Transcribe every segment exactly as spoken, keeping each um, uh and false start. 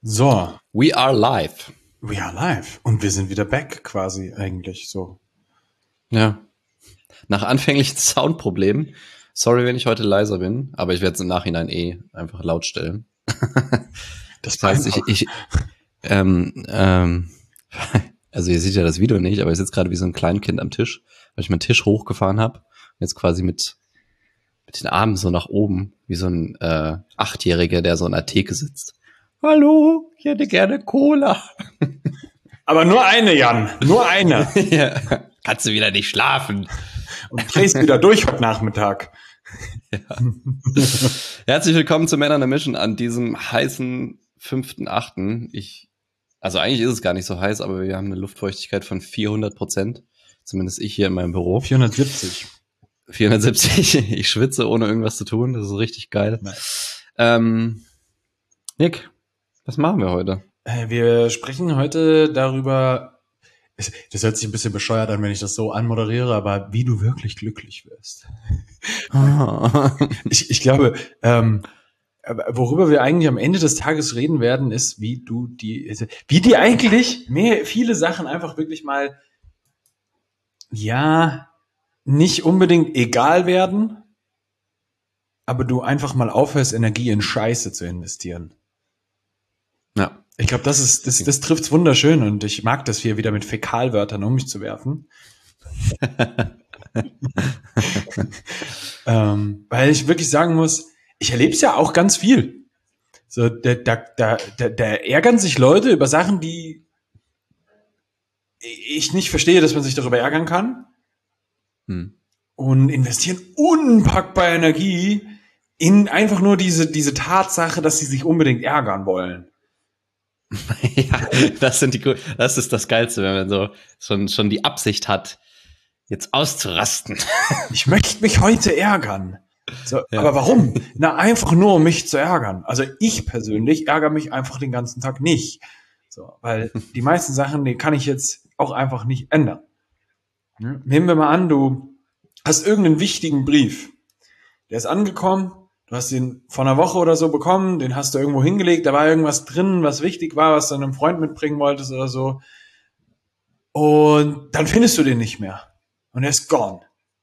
So, We are live. we are live. Und wir sind wieder back quasi eigentlich so. Ja. Nach anfänglichen Soundproblemen. Sorry, wenn ich heute leiser bin, aber ich werde es im Nachhinein eh einfach laut stellen. Das, Das heißt, ich, ich ähm, ähm, also ihr seht ja das Video nicht, aber ich sitze gerade wie so ein Kleinkind am Tisch, weil ich meinen Tisch hochgefahren habe und jetzt quasi mit mit den Armen so nach oben, wie so ein äh, Achtjähriger, der so in der Theke sitzt. Hallo, ich hätte gerne Cola. Aber nur eine, Jan. Nur eine. Ja. Kannst du wieder nicht schlafen? Und drehst wieder durch heute Nachmittag. Ja. Herzlich willkommen zu Men on a Mission an diesem heißen fünften achten Ich, also eigentlich ist es gar nicht so heiß, aber wir haben eine Luftfeuchtigkeit von vierhundert Prozent. Zumindest ich hier in meinem Büro. vierhundertsiebzig. vierhundertsiebzig Ich schwitze, ohne irgendwas zu tun. Das ist richtig geil. Ähm, Nick, was machen wir heute? Äh, wir sprechen heute darüber, das hört sich ein bisschen bescheuert an, wenn ich das so anmoderiere, aber wie du wirklich glücklich wirst. ich, ich glaube, ähm, worüber wir eigentlich am Ende des Tages reden werden, ist, wie du die, wie dir eigentlich mehr, viele Sachen einfach wirklich mal, ja, nicht unbedingt egal werden, aber du einfach mal aufhörst, Energie in Scheiße zu investieren. Ja. Ich glaube, das ist, das, das trifft's wunderschön und ich mag das hier wieder mit Fäkalwörtern um mich zu werfen. ähm, weil ich wirklich sagen muss, ich erlebe es ja auch ganz viel. So, da, da, da, da, da ärgern sich Leute über Sachen, die ich nicht verstehe, dass man sich darüber ärgern kann. Hm. Und investieren unpackbar Energie in einfach nur diese, diese Tatsache, dass sie sich unbedingt ärgern wollen. Ja, das sind die, das ist das Geilste, wenn man so schon, schon die Absicht hat, jetzt auszurasten. Ich möchte mich heute ärgern. So, ja. Aber warum? Na, einfach nur, um mich zu ärgern. Also ich persönlich ärgere mich einfach den ganzen Tag nicht. So, weil die meisten Sachen, die kann ich jetzt auch einfach nicht ändern. Hm? Nehmen wir mal an, du hast irgendeinen wichtigen Brief. Der ist angekommen. Du hast ihn vor einer Woche oder so bekommen, den hast du irgendwo hingelegt, da war irgendwas drin, was wichtig war, was du einem Freund mitbringen wolltest oder so. Und dann findest du den nicht mehr. Und er ist gone.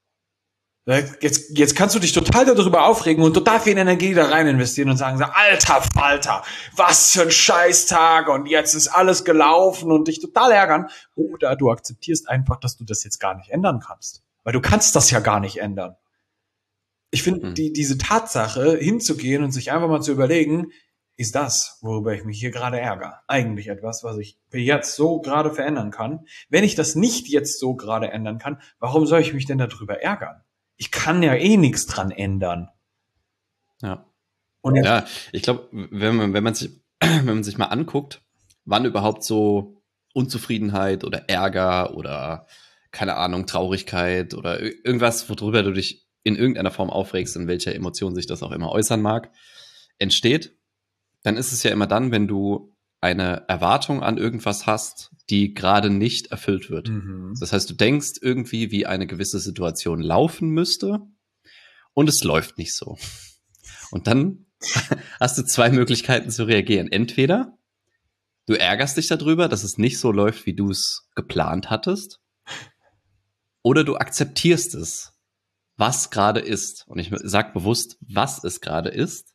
Jetzt, jetzt kannst du dich total darüber aufregen und total viel Energie da rein investieren und sagen, alter Falter, was für ein Scheißtag und jetzt ist alles gelaufen und dich total ärgern. Oder du akzeptierst einfach, dass du das jetzt gar nicht ändern kannst. Weil du kannst das ja gar nicht ändern. Ich finde, die, diese Tatsache, hinzugehen und sich einfach mal zu überlegen, ist das, worüber ich mich hier gerade ärgere, eigentlich etwas, was ich jetzt so gerade verändern kann? Wenn ich das nicht jetzt so gerade ändern kann, warum soll ich mich denn darüber ärgern? Ich kann ja eh nichts dran ändern. Ja. Und ja, ich glaube, wenn man, wenn man sich, wenn man sich mal anguckt, wann überhaupt so Unzufriedenheit oder Ärger oder, keine Ahnung, Traurigkeit oder irgendwas, worüber du dich in irgendeiner Form aufregst, in welcher Emotion sich das auch immer äußern mag, entsteht, dann ist es ja immer dann, wenn du eine Erwartung an irgendwas hast, die gerade nicht erfüllt wird. Mhm. Das heißt, du denkst irgendwie, wie eine gewisse Situation laufen müsste und es läuft nicht so. Und dann hast du zwei Möglichkeiten zu reagieren. Entweder du ärgerst dich darüber, dass es nicht so läuft, wie du es geplant hattest, oder du akzeptierst es, was gerade ist. Und ich sage bewusst, was es gerade ist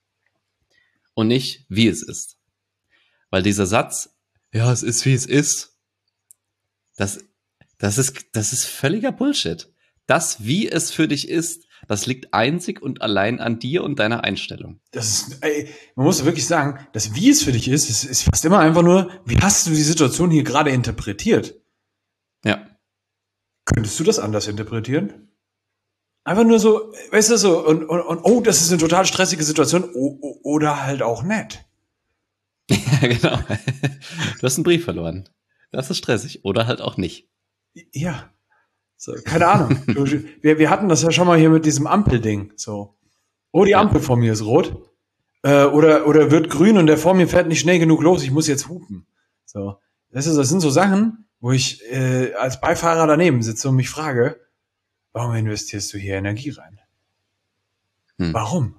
und nicht, wie es ist. Weil dieser Satz, ja, es ist, wie es ist, das, das ist, das ist völliger Bullshit. Das, wie es für dich ist, das liegt einzig und allein an dir und deiner Einstellung. Das ist, ey, man muss wirklich sagen, das, wie es für dich ist, ist, ist fast immer einfach nur, wie hast du die Situation hier gerade interpretiert? Ja. Könntest du das anders interpretieren? Einfach nur so, weißt du, so, und, und, und oh, das ist eine total stressige Situation, oh, oh, oder halt auch nett. Ja, genau. Du hast einen Brief verloren. Das ist stressig, oder halt auch nicht. Ja. So, keine Ahnung. wir, wir hatten das ja schon mal hier mit diesem Ampelding. So, oh, die Ampel ja. vor mir ist rot. Äh, oder, oder wird grün und der vor mir fährt nicht schnell genug los, ich muss jetzt hupen. So, das, ist, das sind so Sachen, wo ich äh, als Beifahrer daneben sitze und mich frage, warum investierst du hier Energie rein? Hm. Warum?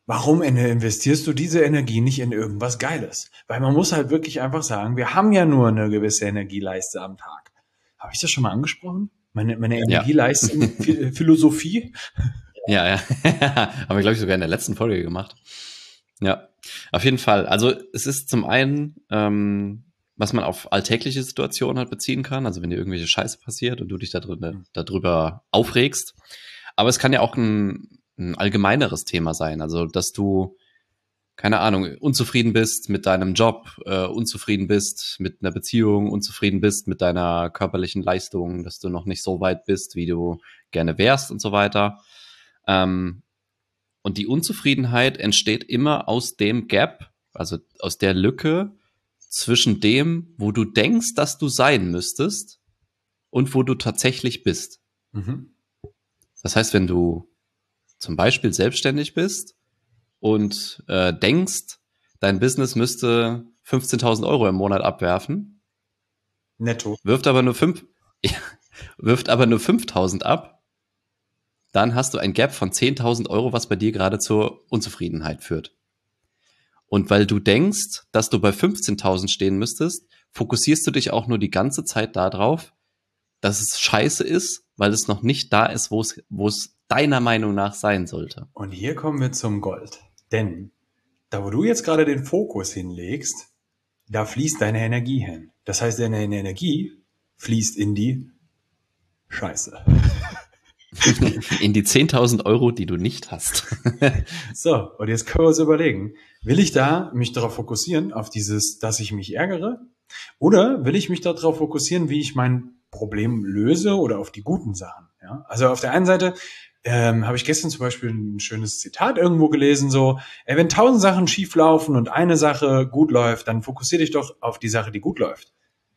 warum investierst du diese Energie nicht in irgendwas Geiles? Weil man muss halt wirklich einfach sagen, wir haben ja nur eine gewisse Energieleiste am Tag. Habe ich das schon mal angesprochen? Meine, meine Energieleisten-Philosophie? Ja, ja. Haben wir, glaube ich, sogar in der letzten Folge gemacht. Ja, auf jeden Fall. Also es ist zum einen, ähm, was man auf alltägliche Situationen halt beziehen kann, also wenn dir irgendwelche Scheiße passiert und du dich da drin, darüber aufregst. Aber es kann ja auch ein, ein allgemeineres Thema sein, also dass du, keine Ahnung, unzufrieden bist mit deinem Job, äh, unzufrieden bist mit einer Beziehung, unzufrieden bist mit deiner körperlichen Leistung, dass du noch nicht so weit bist, wie du gerne wärst und so weiter. Ähm, und die Unzufriedenheit entsteht immer aus dem Gap, also aus der Lücke zwischen dem, wo du denkst, dass du sein müsstest und wo du tatsächlich bist. Mhm. Das heißt, wenn du zum Beispiel selbstständig bist und äh, denkst, dein Business müsste fünfzehntausend Euro im Monat abwerfen, netto, wirft aber nur fünf, ja, wirft aber nur fünftausend ab, dann hast du ein Gap von zehntausend Euro, was bei dir gerade zur Unzufriedenheit führt. Und weil du denkst, dass du bei fünfzehntausend stehen müsstest, fokussierst du dich auch nur die ganze Zeit darauf, dass es scheiße ist, weil es noch nicht da ist, wo es, wo es deiner Meinung nach sein sollte. Und hier kommen wir zum Gold. Denn da, wo du jetzt gerade den Fokus hinlegst, da fließt deine Energie hin. Das heißt, deine Energie fließt in die Scheiße. In die zehntausend Euro, die du nicht hast. So, und jetzt können wir uns überlegen, will ich da mich darauf fokussieren, auf dieses, dass ich mich ärgere? Oder will ich mich darauf fokussieren, wie ich mein Problem löse oder auf die guten Sachen? Ja? Also auf der einen Seite ähm, habe ich gestern zum Beispiel ein schönes Zitat irgendwo gelesen, so, ey, wenn tausend Sachen schief laufen und eine Sache gut läuft, dann fokussiere dich doch auf die Sache, die gut läuft.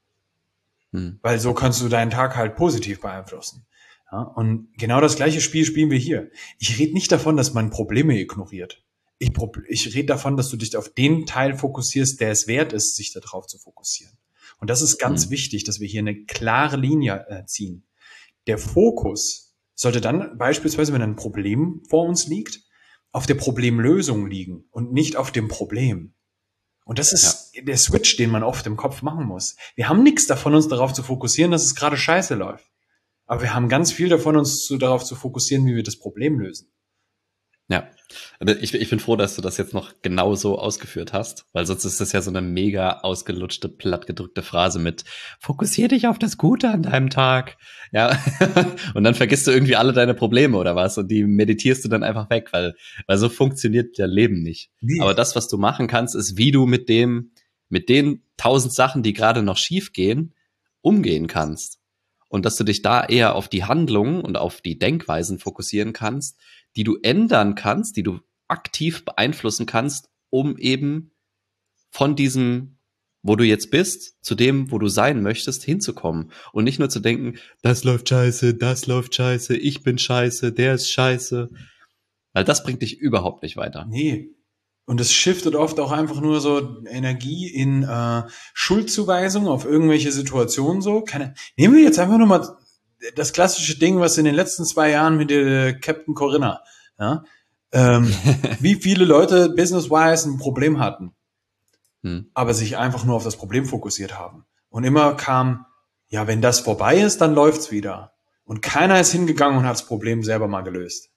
Hm. Weil so kannst du deinen Tag halt positiv beeinflussen. Ja, und genau das gleiche Spiel spielen wir hier. Ich rede nicht davon, dass man Probleme ignoriert. Ich, ich rede davon, dass du dich auf den Teil fokussierst, der es wert ist, sich darauf zu fokussieren. Und das ist ganz mhm. wichtig, dass wir hier eine klare Linie äh, ziehen. Der Fokus sollte dann beispielsweise, wenn ein Problem vor uns liegt, auf der Problemlösung liegen und nicht auf dem Problem. Und das ist ja. der Switch, den man oft im Kopf machen muss. Wir haben nichts davon, uns darauf zu fokussieren, dass es gerade scheiße läuft. Aber wir haben ganz viel davon, uns zu, darauf zu fokussieren, wie wir das Problem lösen. Ja, ich, ich bin froh, dass du das jetzt noch genau so ausgeführt hast, weil sonst ist das ja so eine mega ausgelutschte, plattgedrückte Phrase mit fokussier dich auf das Gute an deinem Tag. Ja, und dann vergisst du irgendwie alle deine Probleme oder was und die meditierst du dann einfach weg, weil, weil so funktioniert der Leben nicht. Wie? Aber das, was du machen kannst, ist, wie du mit dem, mit den tausend Sachen, die gerade noch schief gehen, umgehen kannst. Und dass du dich da eher auf die Handlungen und auf die Denkweisen fokussieren kannst, die du ändern kannst, die du aktiv beeinflussen kannst, um eben von diesem, wo du jetzt bist, zu dem, wo du sein möchtest, hinzukommen. Und nicht nur zu denken, das läuft scheiße, das läuft scheiße, ich bin scheiße, der ist scheiße. Weil das bringt dich überhaupt nicht weiter. Nee. Und es shiftet oft auch einfach nur so Energie in äh, Schuldzuweisung auf irgendwelche Situationen so. Keine, nehmen wir jetzt einfach nur mal das klassische Ding, was in den letzten zwei Jahren mit der Captain Corinna, ja, ähm, wie viele Leute business-wise ein Problem hatten, hm. aber sich einfach nur auf das Problem fokussiert haben. Und immer kam, ja, wenn das vorbei ist, dann läuft's wieder. Und keiner ist hingegangen und hat das Problem selber mal gelöst.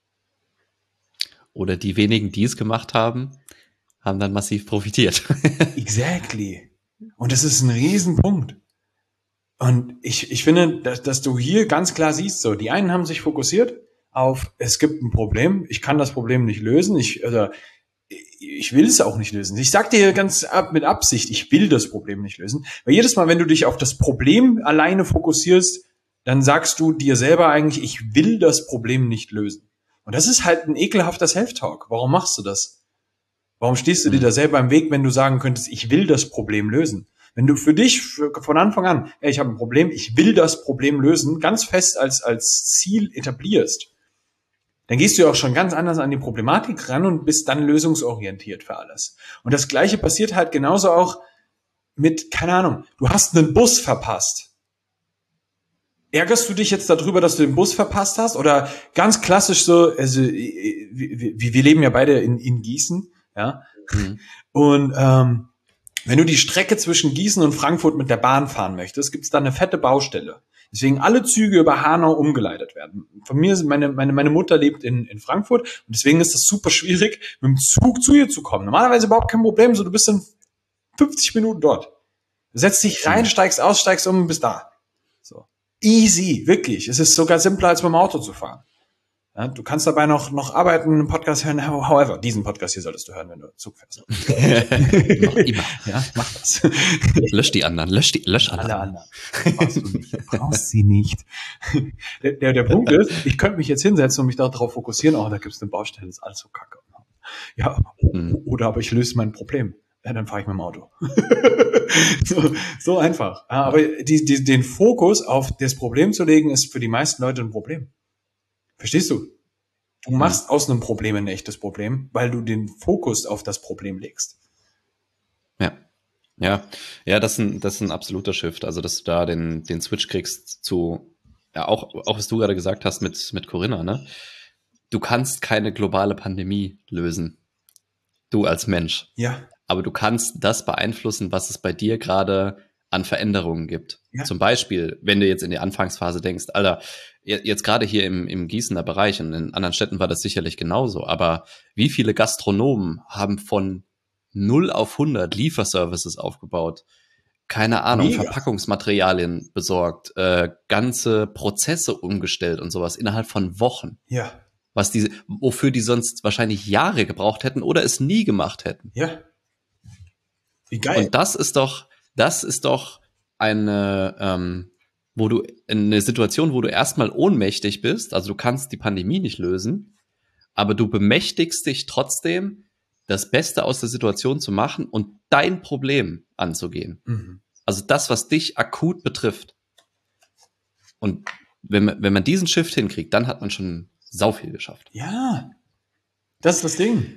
Oder die wenigen, die es gemacht haben, haben dann massiv profitiert. Exactly. Und das ist ein Riesenpunkt. Und ich, ich finde, dass, dass du hier ganz klar siehst, so, die einen haben sich fokussiert auf, es gibt ein Problem, ich kann das Problem nicht lösen, ich, also, ich will es auch nicht lösen. Ich sag dir ganz ab, mit Absicht, ich will das Problem nicht lösen. Weil jedes Mal, wenn du dich auf das Problem alleine fokussierst, dann sagst du dir selber eigentlich, ich will das Problem nicht lösen. Und das ist halt ein ekelhafter Self-Talk. Warum machst du das? Warum stehst du dir da selber im Weg, wenn du sagen könntest, ich will das Problem lösen? Wenn du für dich für, von Anfang an, ey, ich habe ein Problem, ich will das Problem lösen, ganz fest als als Ziel etablierst, dann gehst du ja auch schon ganz anders an die Problematik ran und bist dann lösungsorientiert für alles. Und das Gleiche passiert halt genauso auch mit, keine Ahnung, du hast einen Bus verpasst. ärgerst du dich jetzt darüber, dass du den Bus verpasst hast? Oder ganz klassisch so, also wir, wir leben ja beide in, in Gießen, ja. Mhm. Und ähm, wenn du die Strecke zwischen Gießen und Frankfurt mit der Bahn fahren möchtest, gibt es da eine fette Baustelle. Deswegen alle Züge über Hanau umgeleitet werden. Von mir sind meine, meine, meine Mutter lebt in, in Frankfurt und deswegen ist das super schwierig, mit dem Zug zu ihr zu kommen. Normalerweise überhaupt kein Problem, so du bist in fünfzig Minuten dort. Du setzt dich rein, steigst aus, steigst um und bist da. So. Easy, wirklich. Es ist sogar simpler, als mit dem Auto zu fahren. Ja, du kannst dabei noch, noch arbeiten, einen Podcast hören. However, diesen Podcast hier solltest du hören, wenn du Zug fährst. Noch immer. Ja, mach das. Lösch die anderen, lösch die, lösch alle, alle anderen. Brauchst du nicht. Du brauchst sie nicht. Der, der, der Punkt ist, ich könnte mich jetzt hinsetzen und mich darauf fokussieren, oh, da gibt's eine Baustelle, ist alles so kacke. Ja, mhm. Oder aber ich löse mein Problem. Ja, dann fahre ich mit dem Auto. so, so einfach. Ja, aber die, die, den Fokus auf das Problem zu legen, ist für die meisten Leute ein Problem. Verstehst du? Du machst aus einem Problem ein echtes Problem, weil du den Fokus auf das Problem legst. Ja, ja, ja, das ist ein, das ist ein absoluter Shift. Also, dass du da den, den Switch kriegst zu, ja, auch, auch was du gerade gesagt hast mit, mit Corinna, ne? Du kannst keine globale Pandemie lösen. Du als Mensch. Ja. Aber du kannst das beeinflussen, was es bei dir gerade an Veränderungen gibt. Ja. Zum Beispiel, wenn du jetzt in die Anfangsphase denkst, Alter, jetzt gerade hier im, im Gießener Bereich und in anderen Städten war das sicherlich genauso, aber wie viele Gastronomen haben von null auf hundert Lieferservices aufgebaut? Keine Ahnung, Mega. Verpackungsmaterialien besorgt, äh, ganze Prozesse umgestellt und sowas innerhalb von Wochen. Ja. Was diese, wofür die sonst wahrscheinlich Jahre gebraucht hätten oder es nie gemacht hätten. Ja. Wie geil. Und das ist doch, das ist doch eine, ähm, wo du, eine Situation, wo du erstmal ohnmächtig bist, also du kannst die Pandemie nicht lösen, aber du bemächtigst dich trotzdem, das Beste aus der Situation zu machen und dein Problem anzugehen. Mhm. Also das, was dich akut betrifft. Und wenn man, wenn man diesen Shift hinkriegt, dann hat man schon sau viel geschafft. Ja, das ist das Ding.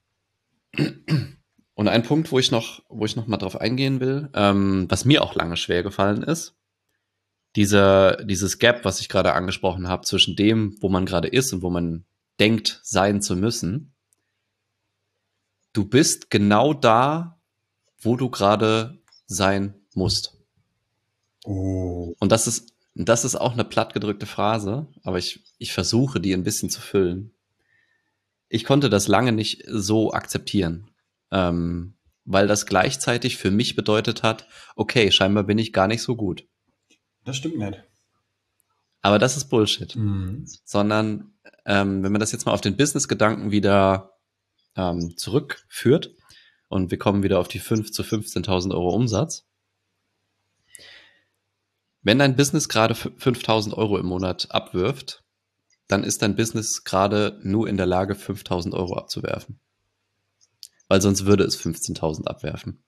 Und ein Punkt, wo ich noch, wo ich noch mal drauf eingehen will, ähm, was mir auch lange schwer gefallen ist, dieser, dieses Gap, was ich gerade angesprochen habe, zwischen dem, wo man gerade ist und wo man denkt, sein zu müssen. Du bist genau da, wo du gerade sein musst. Oh. Und das ist, das ist auch eine plattgedrückte Phrase, aber ich, ich versuche, die ein bisschen zu füllen. Ich konnte das lange nicht so akzeptieren. Ähm, weil das gleichzeitig für mich bedeutet hat, okay, scheinbar bin ich gar nicht so gut. Das stimmt nicht. Aber das ist Bullshit. Mhm. Sondern, ähm, wenn man das jetzt mal auf den Business-Gedanken wieder ähm, zurückführt und wir kommen wieder auf die fünf zu fünfzehntausend Euro Umsatz. Wenn dein Business gerade fünftausend Euro im Monat abwirft, dann ist dein Business gerade nur in der Lage, fünftausend Euro abzuwerfen. Weil sonst würde es fünfzehntausend abwerfen.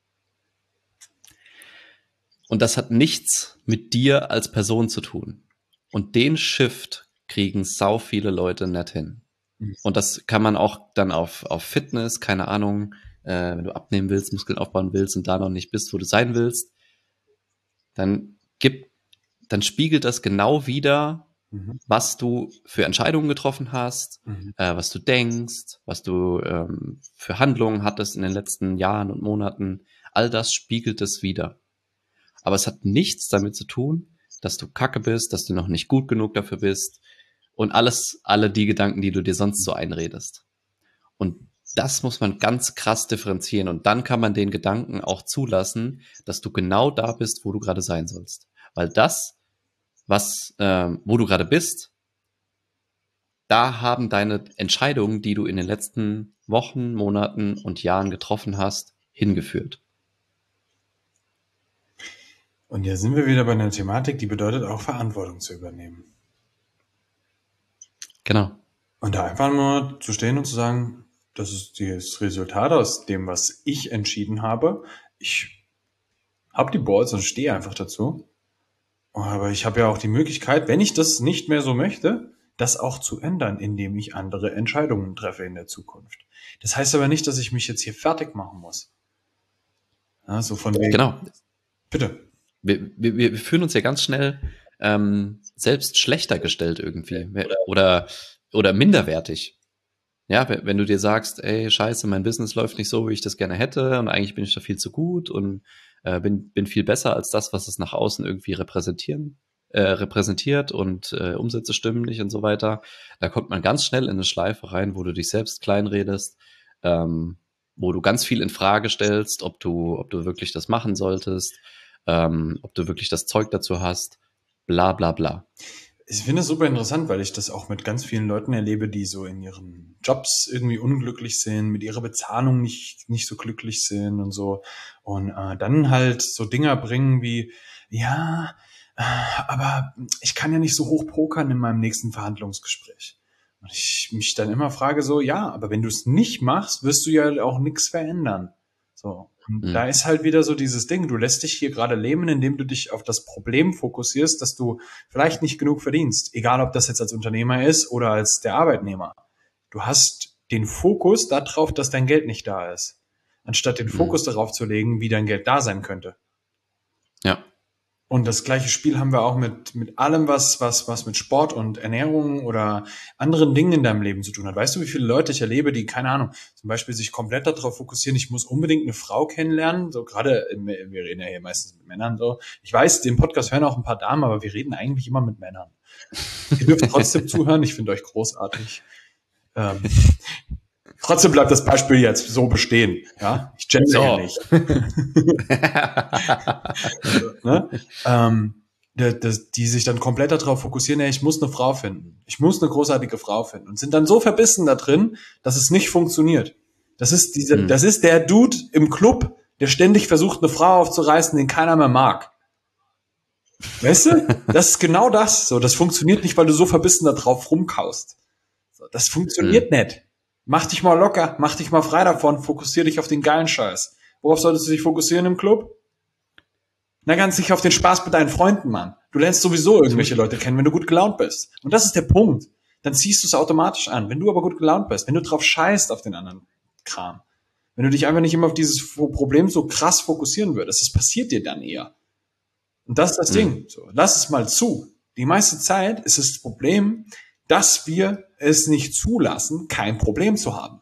Und das hat nichts mit dir als Person zu tun. Und den Shift kriegen sau viele Leute nicht hin. Mhm. Und das kann man auch dann auf, auf Fitness, keine Ahnung, äh, wenn du abnehmen willst, Muskeln aufbauen willst und da noch nicht bist, wo du sein willst, dann gibt, dann spiegelt das genau wider, mhm. was du für Entscheidungen getroffen hast, mhm. äh, was du denkst, was du ähm, für Handlungen hattest in den letzten Jahren und Monaten. All das spiegelt es wider. Aber es hat nichts damit zu tun, dass du kacke bist, dass du noch nicht gut genug dafür bist und alles, alle die Gedanken, die du dir sonst so einredest. Und das muss man ganz krass differenzieren und dann kann man den Gedanken auch zulassen, dass du genau da bist, wo du gerade sein sollst. Weil das, was, ähm, wo du gerade bist, da haben deine Entscheidungen, die du in den letzten Wochen, Monaten und Jahren getroffen hast, hingeführt. Und hier sind wir wieder bei einer Thematik, die bedeutet auch Verantwortung zu übernehmen. Genau. Und da einfach nur zu stehen und zu sagen, das ist das Resultat aus dem, was ich entschieden habe. Ich habe die Balls und stehe einfach dazu. Aber ich habe ja auch die Möglichkeit, wenn ich das nicht mehr so möchte, das auch zu ändern, indem ich andere Entscheidungen treffe in der Zukunft. Das heißt aber nicht, dass ich mich jetzt hier fertig machen muss. Ja, so von wegen. Genau. Bitte. Wir, wir, wir fühlen uns ja ganz schnell ähm, selbst schlechter gestellt irgendwie oder, oder minderwertig. Ja, wenn du dir sagst, ey, scheiße, mein Business läuft nicht so, wie ich das gerne hätte und eigentlich bin ich da viel zu gut und äh, bin, bin viel besser als das, was es nach außen irgendwie repräsentieren, äh, repräsentiert und äh, Umsätze stimmen nicht und so weiter. Da kommt man ganz schnell in eine Schleife rein, wo du dich selbst kleinredest, ähm, wo du ganz viel in Frage stellst, ob du, ob du wirklich das machen solltest, ähm, ob du wirklich das Zeug dazu hast, bla bla bla. Ich finde es super interessant, weil ich das auch mit ganz vielen Leuten erlebe, die so in ihren Jobs irgendwie unglücklich sind, mit ihrer Bezahlung nicht, nicht so glücklich sind und so. Und äh, dann halt so Dinger bringen wie, ja, äh, aber ich kann ja nicht so hoch pokern in meinem nächsten Verhandlungsgespräch. Und ich mich dann immer frage so, ja, aber wenn du es nicht machst, wirst du ja auch nichts verändern. So. Und mhm. da ist halt wieder so dieses Ding, du lässt dich hier gerade leben, indem du dich auf das Problem fokussierst, dass du vielleicht nicht genug verdienst. Egal, ob das jetzt als Unternehmer ist oder als der Arbeitnehmer. Du hast den Fokus darauf, dass dein Geld nicht da ist. Anstatt den mhm. Fokus darauf zu legen, wie dein Geld da sein könnte. Ja. Und das gleiche Spiel haben wir auch mit, mit allem, was, was, was mit Sport und Ernährung oder anderen Dingen in deinem Leben zu tun hat. Weißt du, wie viele Leute ich erlebe, die, keine Ahnung, zum Beispiel sich komplett darauf fokussieren, ich muss unbedingt eine Frau kennenlernen, so gerade, wir reden ja hier meistens mit Männern, so. Ich weiß, den Podcast hören auch ein paar Damen, aber wir reden eigentlich immer mit Männern. Ihr dürft trotzdem zuhören, ich finde euch großartig. Ähm, Trotzdem bleibt das Beispiel jetzt so bestehen. Ja, ich gender so. ja nicht. also, ne? ähm, die, die, die sich dann komplett darauf fokussieren, ey, ich muss eine Frau finden. Ich muss eine großartige Frau finden. Und sind dann so verbissen da drin, dass es nicht funktioniert. Das ist diese, hm. das ist der Dude im Club, der ständig versucht, eine Frau aufzureißen, den keiner mehr mag. Weißt du? Das ist genau das. So, das funktioniert nicht, weil du so verbissen da drauf rumkaust. So, das funktioniert hm. nicht. Mach dich mal locker, mach dich mal frei davon, fokussier dich auf den geilen Scheiß. Worauf solltest du dich fokussieren im Club? Na, ganz sicher auf den Spaß mit deinen Freunden, Mann. Du lernst sowieso irgendwelche Leute kennen, wenn du gut gelaunt bist. Und das ist der Punkt. Dann ziehst du es automatisch an. Wenn du aber gut gelaunt bist, wenn du drauf scheißt auf den anderen Kram, wenn du dich einfach nicht immer auf dieses Problem so krass fokussieren würdest, das passiert dir dann eher. Und das ist das mhm. Ding. So, lass es mal zu. Die meiste Zeit ist das Problem, dass wir es nicht zulassen, kein Problem zu haben.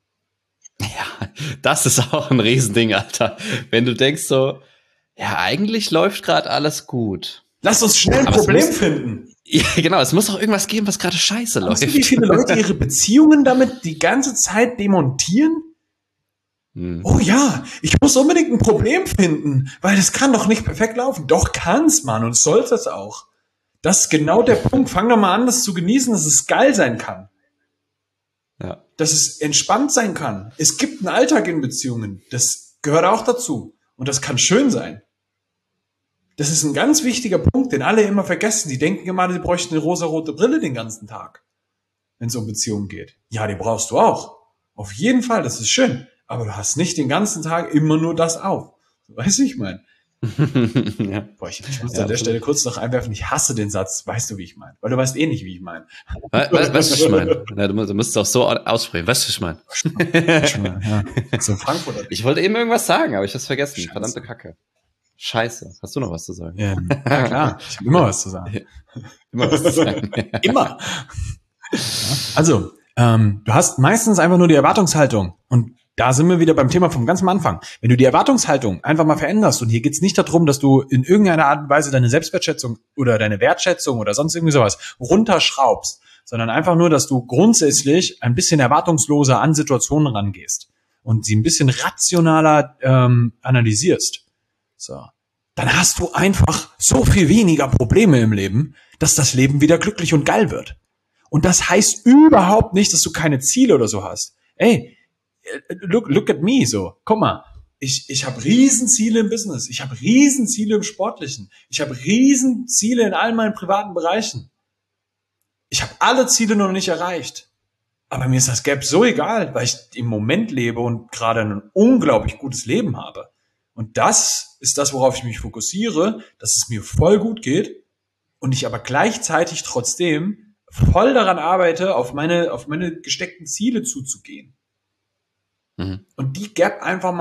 Ja, das ist auch ein Riesending, Alter. Wenn du denkst so, ja, eigentlich läuft gerade alles gut. Lass uns schnell ein Aber Problem muss, finden. Ja, genau, es muss auch irgendwas geben, was gerade scheiße läuft. Weißt du, wie viele Leute ihre Beziehungen damit die ganze Zeit demontieren? Hm. Oh ja, ich muss unbedingt ein Problem finden, weil es kann doch nicht perfekt laufen. Doch kann's, Mann, und sollte es auch. Das ist genau der Punkt. Fang doch mal an, das zu genießen, dass es geil sein kann. Ja. Dass es entspannt sein kann. Es gibt einen Alltag in Beziehungen. Das gehört auch dazu. Und das kann schön sein. Das ist ein ganz wichtiger Punkt, den alle immer vergessen. Die denken immer, sie bräuchten eine rosarote Brille den ganzen Tag, wenn es um Beziehungen geht. Ja, die brauchst du auch. Auf jeden Fall, das ist schön. Aber du hast nicht den ganzen Tag immer nur das auf. Weißt du, ich meine? ja. Boah, ich, ich muss ja, an der Stelle kurz noch einwerfen, ich hasse den Satz, weißt du, wie ich meine? Weil du weißt eh nicht, wie ich meine. Weißt du, was ich meine? Ja, du musst es auch so aussprechen. Weißt du, ich meine? Ja. So Frankfurter. Ich wollte eben irgendwas sagen, aber ich hab's vergessen. Scheiße. Verdammte Kacke. Scheiße. Hast du noch was zu sagen? Ja, ja klar. Ich habe immer was zu sagen. Immer was zu sagen. Immer. Ja. Also, ähm, du hast meistens einfach nur die Erwartungshaltung und da sind wir wieder beim Thema vom ganz am Anfang. Wenn du die Erwartungshaltung einfach mal veränderst, und hier geht's nicht darum, dass du in irgendeiner Art und Weise deine Selbstwertschätzung oder deine Wertschätzung oder sonst irgendwie sowas runterschraubst, sondern einfach nur, dass du grundsätzlich ein bisschen erwartungsloser an Situationen rangehst und sie ein bisschen rationaler ähm, analysierst. So, dann hast du einfach so viel weniger Probleme im Leben, dass das Leben wieder glücklich und geil wird. Und das heißt überhaupt nicht, dass du keine Ziele oder so hast. Ey, Look, look at me, so. Guck mal, ich, ich habe Riesenziele im Business, ich habe Riesenziele im Sportlichen, ich habe Riesenziele in all meinen privaten Bereichen. Ich habe alle Ziele noch nicht erreicht. Aber mir ist das Gap so egal, weil ich im Moment lebe und gerade ein unglaublich gutes Leben habe. Und das ist das, worauf ich mich fokussiere, dass es mir voll gut geht und ich aber gleichzeitig trotzdem voll daran arbeite, auf meine, auf meine gesteckten Ziele zuzugehen. Und die Gap einfach mal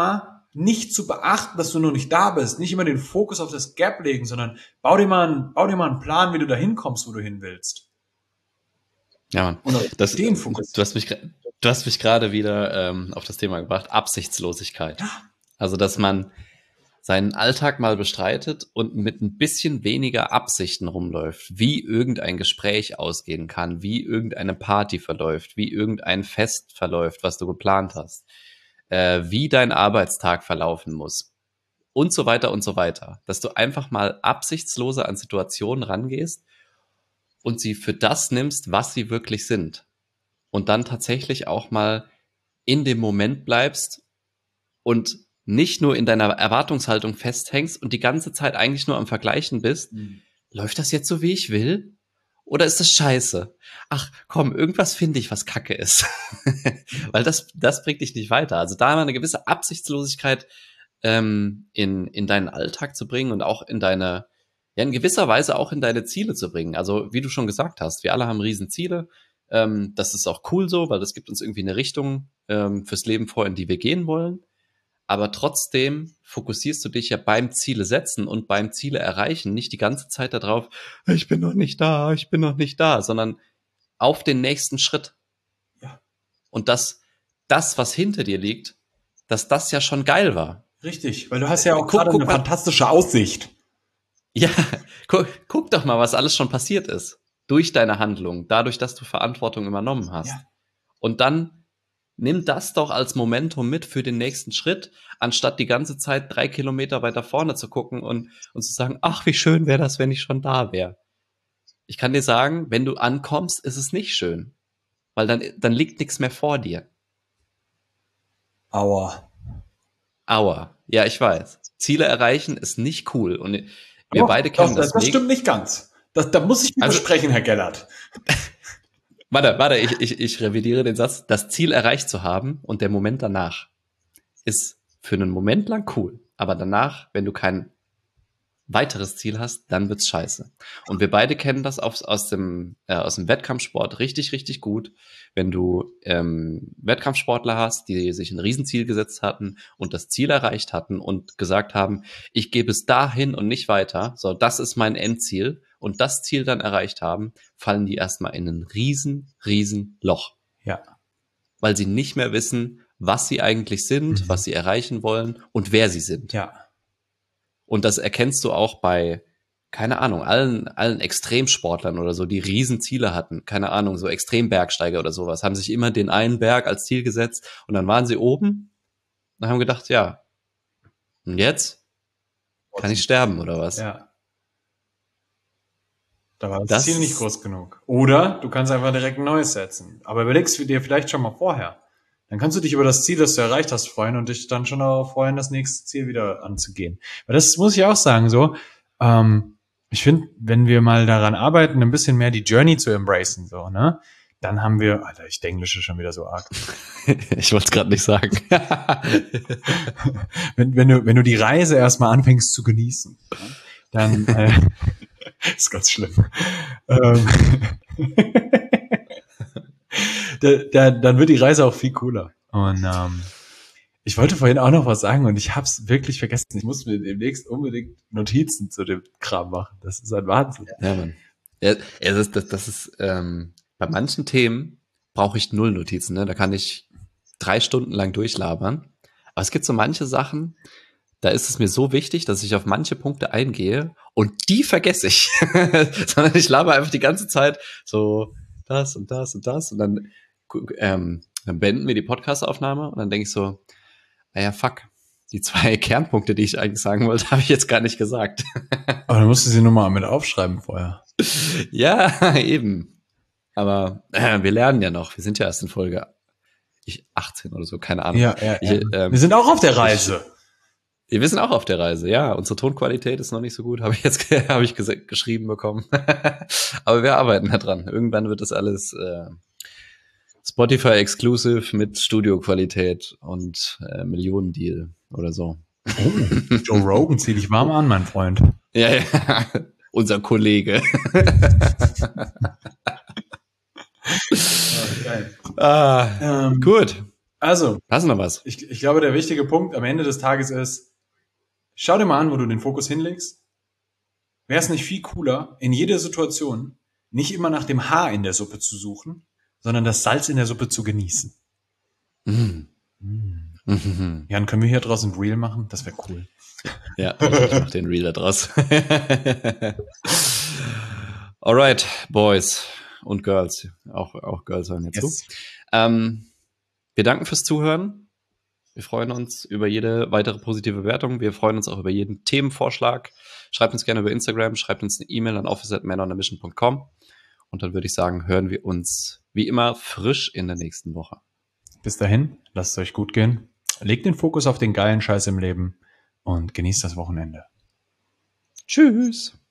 nicht zu beachten, dass du noch nicht da bist, nicht immer den Fokus auf das Gap legen, sondern bau dir mal einen, bau dir mal einen Plan, wie du da hinkommst, wo du hin willst. Ja, Mann. Das, den Fokus. Du hast mich, du hast mich gerade wieder ähm, auf das Thema gebracht, Absichtslosigkeit. Ja. Also, dass man seinen Alltag mal bestreitet und mit ein bisschen weniger Absichten rumläuft, wie irgendein Gespräch ausgehen kann, wie irgendeine Party verläuft, wie irgendein Fest verläuft, was du geplant hast, äh, wie dein Arbeitstag verlaufen muss und so weiter und so weiter. Dass du einfach mal absichtsloser an Situationen rangehst und sie für das nimmst, was sie wirklich sind. Und dann tatsächlich auch mal in dem Moment bleibst und nicht nur in deiner Erwartungshaltung festhängst und die ganze Zeit eigentlich nur am Vergleichen bist, mhm. läuft das jetzt so, wie ich will? Oder ist das scheiße? Ach, komm, irgendwas finde ich, was Kacke ist. Weil das, das bringt dich nicht weiter. Also da mal eine gewisse Absichtslosigkeit ähm, in, in deinen Alltag zu bringen und auch in deine, ja, in gewisser Weise auch in deine Ziele zu bringen. Also wie du schon gesagt hast, wir alle haben Riesenziele. Ähm, das ist auch cool so, weil das gibt uns irgendwie eine Richtung ähm, fürs Leben vor, in die wir gehen wollen. Aber trotzdem fokussierst du dich ja beim Ziele setzen und beim Ziele erreichen nicht die ganze Zeit darauf, ich bin noch nicht da, ich bin noch nicht da, sondern auf den nächsten Schritt. Ja. Und dass das, was hinter dir liegt, dass das ja schon geil war. Richtig, weil du hast ja auch guck, gerade guck eine mal, fantastische Aussicht. Ja, guck, guck doch mal, was alles schon passiert ist. Durch deine Handlung, dadurch, dass du Verantwortung übernommen hast. Ja. Und dann nimm das doch als Momentum mit für den nächsten Schritt, anstatt die ganze Zeit drei Kilometer weiter vorne zu gucken und, und zu sagen, ach, wie schön wäre das, wenn ich schon da wäre. Ich kann dir sagen, wenn du ankommst, ist es nicht schön. Weil dann, dann liegt nichts mehr vor dir. Aua. Aua. Ja, ich weiß. Ziele erreichen ist nicht cool. Und wir doch, beide kennen doch, das. Das, das stimmt nicht ganz. Das, da muss ich widersprechen, also, Herr Gellert. Warte, warte, ich, ich, ich revidiere den Satz. Das Ziel erreicht zu haben und der Moment danach ist für einen Moment lang cool. Aber danach, wenn du kein weiteres Ziel hast, dann wird's scheiße. Und wir beide kennen das aus, aus, dem, äh, aus dem Wettkampfsport richtig, richtig gut. Wenn du ähm, Wettkampfsportler hast, die sich ein Riesenziel gesetzt hatten und das Ziel erreicht hatten und gesagt haben, ich gehe bis dahin und nicht weiter, so, das ist mein Endziel, und das Ziel dann erreicht haben, fallen die erstmal in ein riesen, riesen Loch. Ja. Weil sie nicht mehr wissen, was sie eigentlich sind, mhm. was sie erreichen wollen und wer sie sind. Ja. Und das erkennst du auch bei, keine Ahnung, allen, allen Extremsportlern oder so, die Riesenziele hatten. Keine Ahnung, so Extrembergsteiger oder sowas, haben sich immer den einen Berg als Ziel gesetzt und dann waren sie oben und haben gedacht, ja, und jetzt? Kann ich sterben oder was? Ja. Da war das, Das- Ziel nicht groß genug. Oder du kannst einfach direkt ein neues setzen. Aber überlegst du dir vielleicht schon mal vorher. Dann kannst du dich über das Ziel, das du erreicht hast, freuen und dich dann schon darauf freuen, das nächste Ziel wieder anzugehen. Weil das muss ich auch sagen, so, ähm, ich finde, wenn wir mal daran arbeiten, ein bisschen mehr die Journey zu embracen, so, ne, dann haben wir, Alter, ich englische schon wieder so arg. Ich wollte es gerade nicht sagen. wenn, wenn du, wenn du die Reise erstmal anfängst zu genießen, dann, äh, ist ganz schlimm. Ähm, da, da, dann wird die Reise auch viel cooler. Und ähm, ich wollte vorhin auch noch was sagen und ich habe es wirklich vergessen. Ich muss mir demnächst unbedingt Notizen zu dem Kram machen. Das ist ein Wahnsinn. Ja, Mann. Ja, das ist, das, das ist ähm, bei manchen Themen brauche ich null Notizen. Ne? Da kann ich drei Stunden lang durchlabern. Aber es gibt so manche Sachen, da ist es mir so wichtig, dass ich auf manche Punkte eingehe und die vergesse ich. Sondern ich laber einfach die ganze Zeit so das und das und das und dann, ähm, dann beenden wir die Podcast-Aufnahme und dann denke ich so, naja, fuck, die zwei Kernpunkte, die ich eigentlich sagen wollte, habe ich jetzt gar nicht gesagt. Aber dann musst du sie nur mal mit aufschreiben vorher. Ja, eben. Aber äh, wir lernen ja noch. Wir sind ja erst in Folge ich, achtzehn oder so, keine Ahnung. Ja, ja, ich, ja. Ähm, wir sind auch auf der Reise. Ich, wir sind auch auf der Reise, ja. Unsere Tonqualität ist noch nicht so gut, habe ich jetzt habe ich ges- geschrieben bekommen. Aber wir arbeiten da dran. Irgendwann wird das alles äh, Spotify exclusive mit Studioqualität und äh, Millionendeal oder so. Oh, Joe Rogan, zieh dich warm an, mein Freund. Ja, ja. Unser Kollege. Oh, geil. ah, Ähm, gut. Also, hast du noch was? Ich, ich glaube, der wichtige Punkt am Ende des Tages ist, schau dir mal an, wo du den Fokus hinlegst. Wäre es nicht viel cooler, in jeder Situation nicht immer nach dem Haar in der Suppe zu suchen, sondern das Salz in der Suppe zu genießen? Mm. Mm. Jan, können wir hier draußen ein Reel machen? Das wäre cool. Ja, ich mach den Reel da draus. Alright, Boys und Girls. Auch, auch Girls hören jetzt yes. zu. Ähm, wir danken fürs Zuhören. Wir freuen uns über jede weitere positive Bewertung. Wir freuen uns auch über jeden Themenvorschlag. Schreibt uns gerne über Instagram, schreibt uns eine E-Mail an office at man on a mission dot com. Und dann würde ich sagen, hören wir uns wie immer frisch in der nächsten Woche. Bis dahin, lasst es euch gut gehen. Legt den Fokus auf den geilen Scheiß im Leben und genießt das Wochenende. Tschüss.